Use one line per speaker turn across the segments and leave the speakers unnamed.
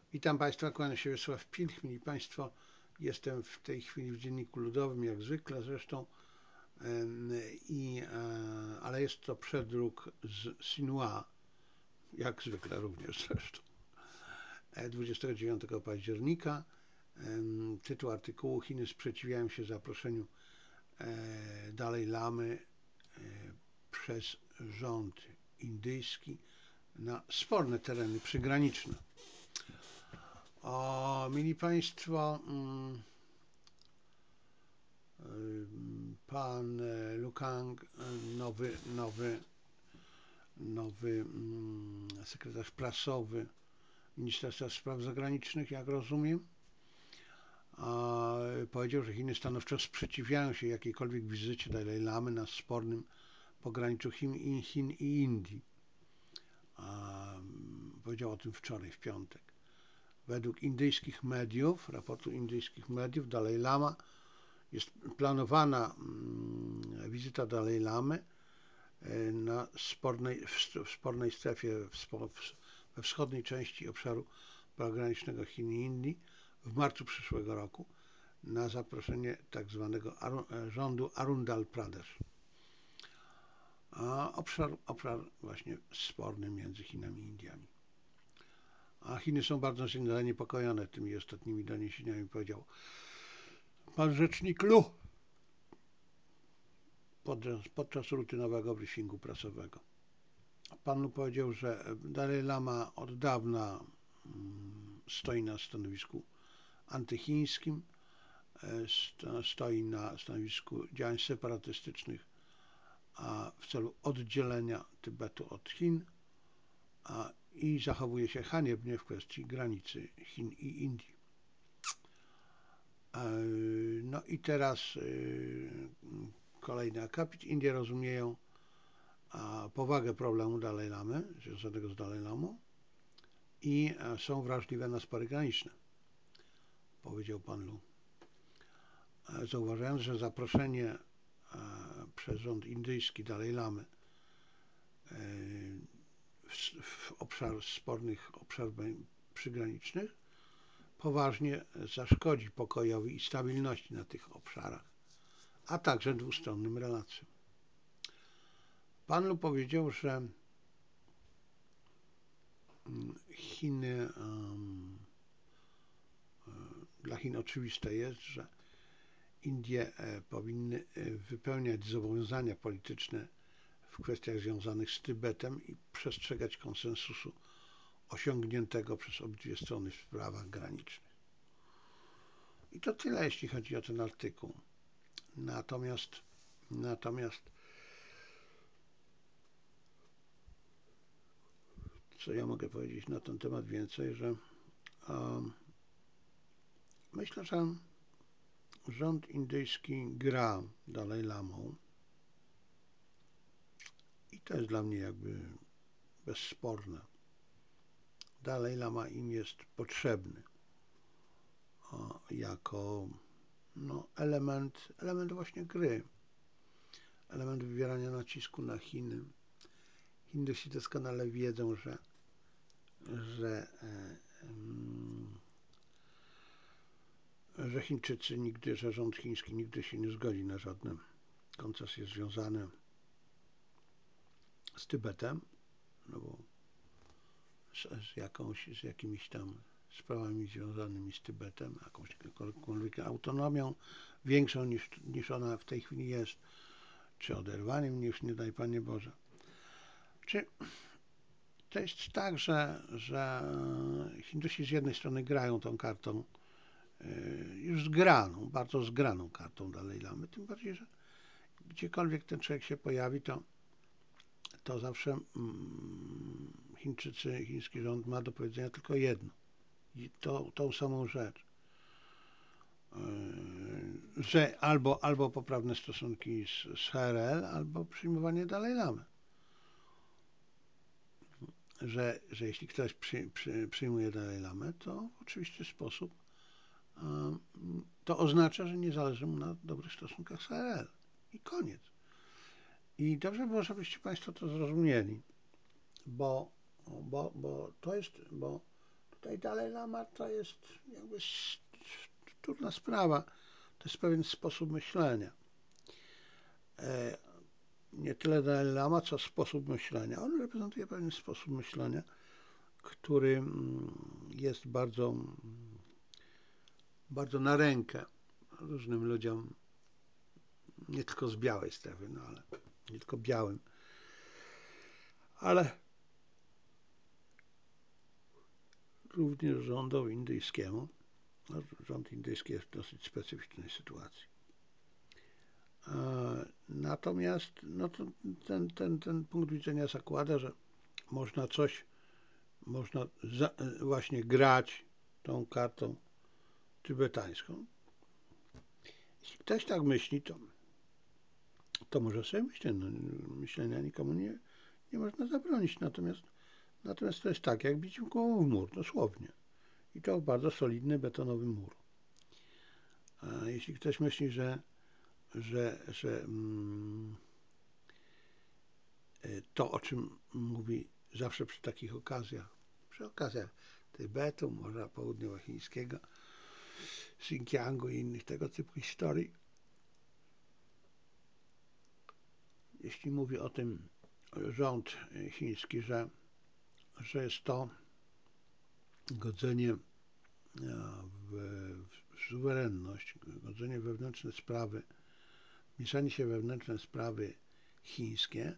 Witam Państwa, kłania się Wiesław Pilch. Mili Państwo, jestem w tej chwili w Dzienniku Ludowym, jak zwykle zresztą, ale jest to przedruk z Sinua, jak zwykle również zresztą, 29 października. Tytuł artykułu: Chiny sprzeciwiają się zaproszeniu Dalaj Lamy przez rząd indyjski na sporne tereny przygraniczne. Mili Państwo, pan Lu Kang, nowy sekretarz prasowy Ministerstwa Spraw Zagranicznych, jak rozumiem, powiedział, że Chiny stanowczo sprzeciwiają się jakiejkolwiek wizycie Dalaj Lamy na spornym pograniczu Chin i Indii. Powiedział o tym wczoraj, w piątek. Według indyjskich mediów, raportu indyjskich mediów, Dalaj Lama jest planowana wizyta Dalaj Lamy na spornej strefie we wschodniej części obszaru pogranicznego Chin i Indii w marcu przyszłego roku na zaproszenie tak zwanego rządu Arundhal Pradesh. Obszar właśnie sporny między Chinami i Indiami. A Chiny są bardzo zaniepokojone tymi ostatnimi doniesieniami, powiedział pan rzecznik Lu podczas rutynowego briefingu prasowego. Pan Lu powiedział, że Dalaj Lama od dawna stoi na stanowisku antychińskim, stoi na stanowisku działań separatystycznych w celu oddzielenia Tybetu od Chin i zachowuje się haniebnie w kwestii granicy Chin i Indii. No i teraz kolejny akapit. Indie rozumieją powagę problemu Dalaj Lamy, związanego z Dalaj Lamą, i są wrażliwe na spory graniczne, powiedział pan Lu. Zauważając, że zaproszenie przez rząd indyjski Dalaj Lamy w spornych obszarach przygranicznych poważnie zaszkodzi pokojowi i stabilności na tych obszarach, a także dwustronnym relacjom. Pan Lu powiedział, że Chiny, dla Chin oczywiste jest, że Indie powinny wypełniać zobowiązania polityczne w kwestiach związanych z Tybetem i przestrzegać konsensusu osiągniętego przez obydwie strony w sprawach granicznych. I to tyle, jeśli chodzi o ten artykuł. Natomiast co ja mogę powiedzieć na ten temat więcej, że myślę, że rząd indyjski gra Dalaj Lamą i to jest dla mnie jakby bezsporne. Dalaj Lama im jest potrzebny jako element właśnie gry, element wywierania nacisku na Chiny. Hindusi doskonale wiedzą, że Chińczycy nigdy, że rząd chiński nigdy się nie zgodzi na żadne koncesje związane z Tybetem, no bo z jakimiś tam sprawami związanymi z Tybetem, jakąkolwiek autonomią większą niż ona w tej chwili jest, czy oderwaniem, już nie daj Panie Boże. Czy to jest tak, że Hindusi z jednej strony grają tą kartą, już zgraną, bardzo zgraną kartą Dalaj Lamy, tym bardziej, że gdziekolwiek ten człowiek się pojawi, to zawsze chiński rząd ma do powiedzenia tylko jedno, i tą samą rzecz, że albo poprawne stosunki z HRL, albo przyjmowanie Dalaj Lamy. Że jeśli ktoś przyjmuje Dalaj Lamę, to w oczywisty sposób to oznacza, że nie zależy mu na dobrych stosunkach z HRL. I koniec. I dobrze było, żebyście Państwo to zrozumieli, bo tutaj Dalaj Lama to jest jakby trudna sprawa. To jest pewien sposób myślenia. Nie tyle Dalaj Lama, co sposób myślenia. On reprezentuje pewien sposób myślenia, który jest bardzo, bardzo na rękę różnym ludziom, nie tylko z białej strefy, no ale nie tylko białym, ale również rządowi indyjskiemu. No, rząd indyjski jest w dosyć specyficznej sytuacji. Natomiast no to ten punkt widzenia zakłada, że można właśnie grać tą kartą tybetańską. Jeśli ktoś tak myśli, to może sobie myśleć. No, myślenia nikomu nie można zabronić. Natomiast to jest tak, jak bić głową w mur, dosłownie. I to bardzo solidny, betonowy mur. A jeśli ktoś myśli, że to, o czym mówi zawsze przy takich okazjach, przy okazjach Tybetu, Morza Południowochińskiego, Xinjiangu i innych tego typu historii, jeśli mówi o tym rząd chiński, że jest to godzenie w suwerenność, godzenie w wewnętrzne sprawy, mieszanie się w wewnętrzne sprawy chińskie,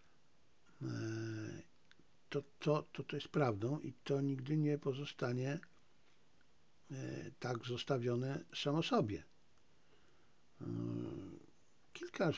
to jest prawdą i to nigdy nie pozostanie tak zostawione samo sobie. Kilka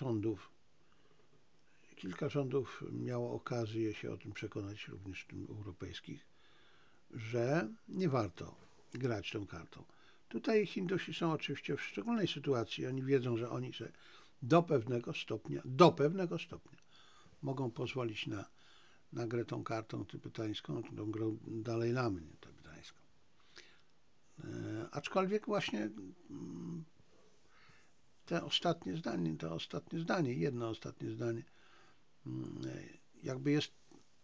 rządów miało okazję się o tym przekonać, również tym europejskich, że nie warto grać tą kartą. Tutaj Hindusi są oczywiście w szczególnej sytuacji. Oni wiedzą, że oni się do pewnego stopnia mogą pozwolić na grę tą kartą tybetańską, tą grą Dalaj Lamy tybetańską. Aczkolwiek właśnie jedno ostatnie zdanie, jakby jest,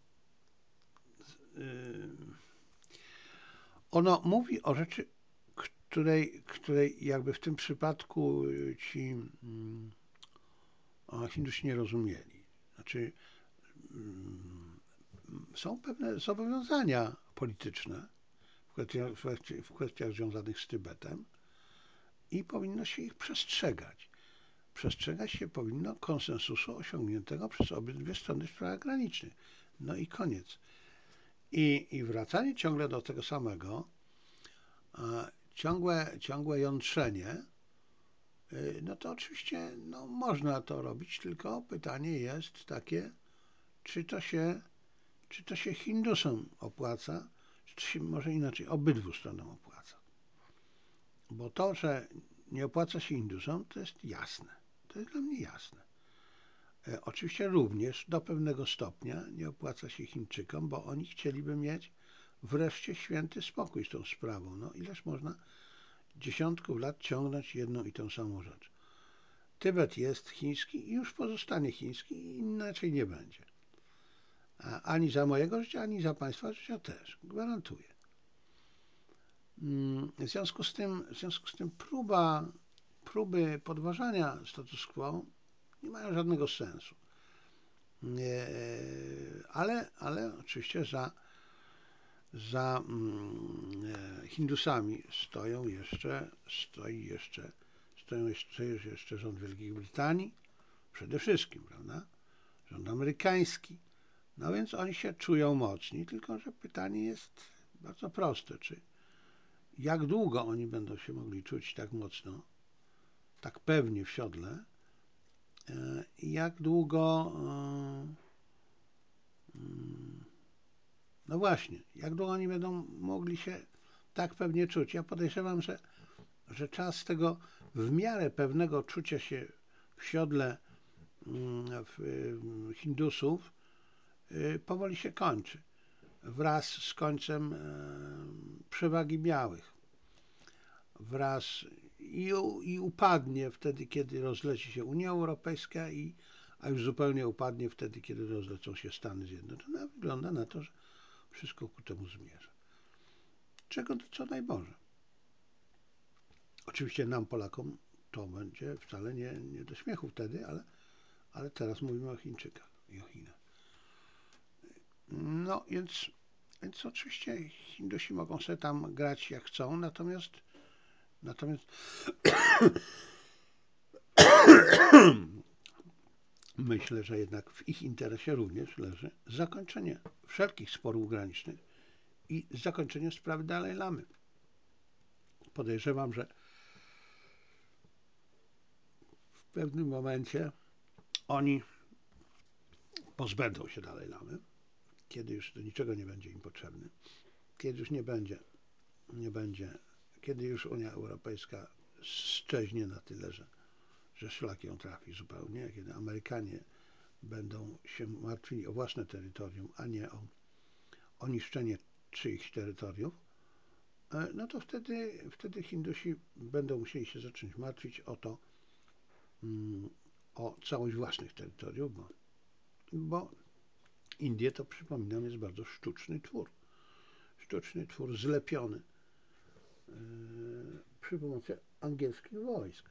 ono mówi o rzeczy, której jakby w tym przypadku ci Hindusi nie rozumieli. Znaczy, są pewne zobowiązania polityczne w kwestiach związanych z Tybetem i powinno się ich przestrzegać. Przestrzegać się powinno konsensusu osiągniętego przez obydwie strony w sprawach granicznych. No i koniec. I wracanie ciągle do tego samego, ciągłe jątrzenie, no to oczywiście można to robić, tylko pytanie jest takie, czy to się Hindusom opłaca, czy to się może inaczej obydwu stronom opłaca. Bo to, że nie opłaca się Hindusom, to jest jasne. To jest dla mnie jasne. Oczywiście również do pewnego stopnia nie opłaca się Chińczykom, bo oni chcieliby mieć wreszcie święty spokój z tą sprawą. No ileż można dziesiątków lat ciągnąć jedną i tą samą rzecz. Tybet jest chiński i już pozostanie chiński i inaczej nie będzie. Ani za mojego życia, ani za państwa życia też. Gwarantuję. W związku z tym próby podważania status quo nie mają żadnego sensu. Ale oczywiście za Hindusami stoją jeszcze rząd Wielkiej Brytanii, przede wszystkim, prawda? Rząd amerykański. No więc oni się czują mocni, tylko że pytanie jest bardzo proste, jak długo oni będą się mogli czuć tak mocno, tak pewnie w siodle i jak długo no właśnie, jak długo oni będą mogli się tak pewnie czuć. Ja podejrzewam, że czas tego w miarę pewnego czucia się w siodle Hindusów powoli się kończy. Wraz z końcem przewagi białych. I upadnie wtedy, kiedy rozleci się Unia Europejska, a już zupełnie upadnie wtedy, kiedy rozlecą się Stany Zjednoczone. Wygląda na to, że wszystko ku temu zmierza. czego co daj Boże. Oczywiście nam, Polakom, to będzie wcale nie do śmiechu wtedy, ale teraz mówimy o Chińczykach i o Chinach. No więc oczywiście Hindusi mogą sobie tam grać jak chcą, natomiast myślę, że jednak w ich interesie również leży zakończenie wszelkich sporów granicznych i zakończenie sprawy Dalaj Lamy. Podejrzewam, że w pewnym momencie oni pozbędą się Dalaj Lamy, kiedy już do niczego nie będzie im potrzebny, kiedy już nie będzie, kiedy już Unia Europejska szczeźnie na tyle, że szlak ją trafi zupełnie, kiedy Amerykanie będą się martwili o własne terytorium, a nie o niszczenie czyichś terytoriów, no to wtedy Hindusi będą musieli się zacząć martwić o całość własnych terytoriów, bo Indie, to przypominam, jest bardzo sztuczny twór zlepiony przy pomocy angielskich wojsk.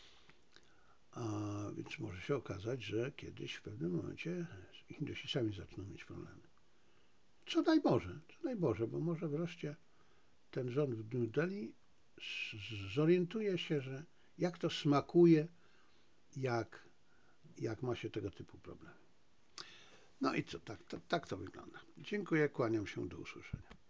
A więc może się okazać, że kiedyś w pewnym momencie Hindusi sami zaczną mieć problemy. Co daj Boże, bo może wreszcie ten rząd w New Delhi zorientuje się, że jak to smakuje, jak ma się tego typu problemy. No i co, tak to wygląda. Dziękuję, kłaniam się, do usłyszenia.